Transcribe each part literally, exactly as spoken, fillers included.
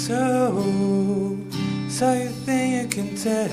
So, so you think you can tell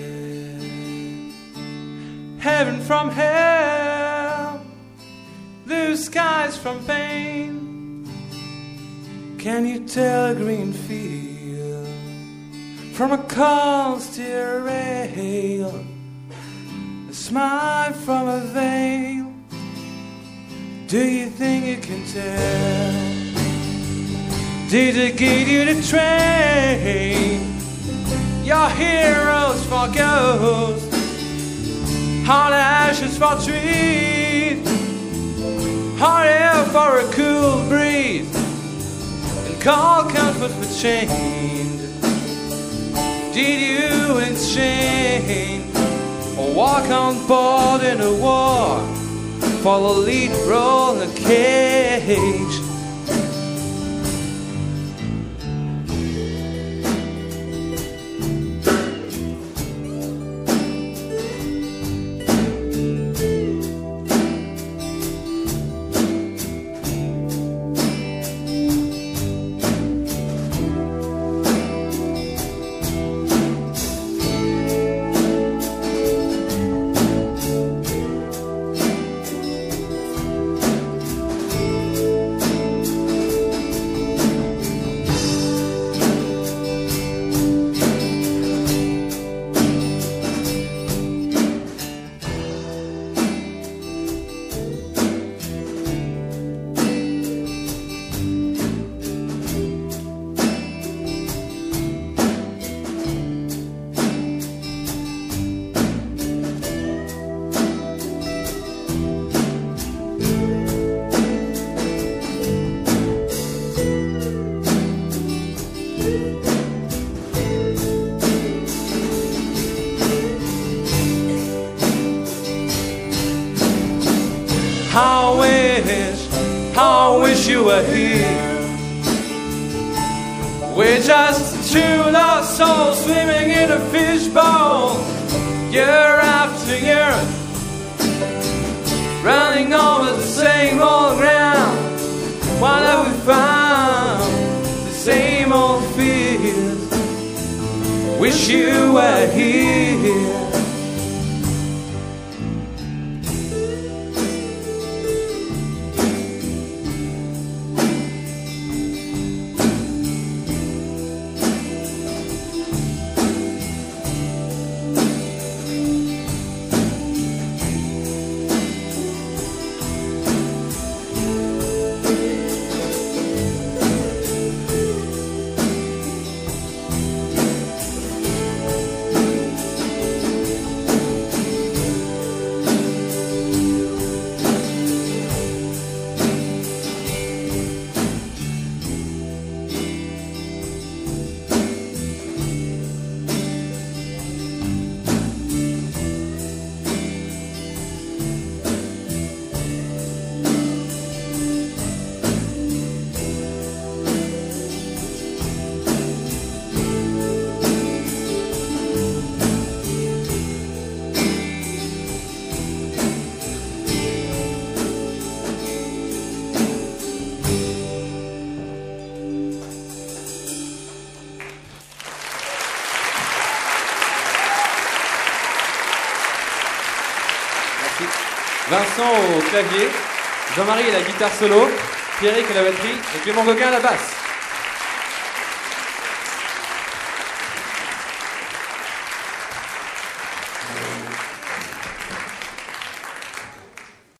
heaven from hell, blue skies from pain? Can you tell a green field from a cold steel rail, a smile from a veil? Do you think you can tell? Did they give you the train? Your heroes for ghosts, hot ashes for trees, hot air for a cool breeze, and cold comfort for change. Did you exchange or walk on board in a war for the lead role in a cage? How I wish, how I wish you were here. We're just two lost souls swimming in a fishbowl, year after year, running over the same old ground. What have we found? The same old fears. Wish you were here. Vincent au clavier, Jean-Marie à la guitare solo, Pierrick à la batterie et Clément Gauguin à la basse.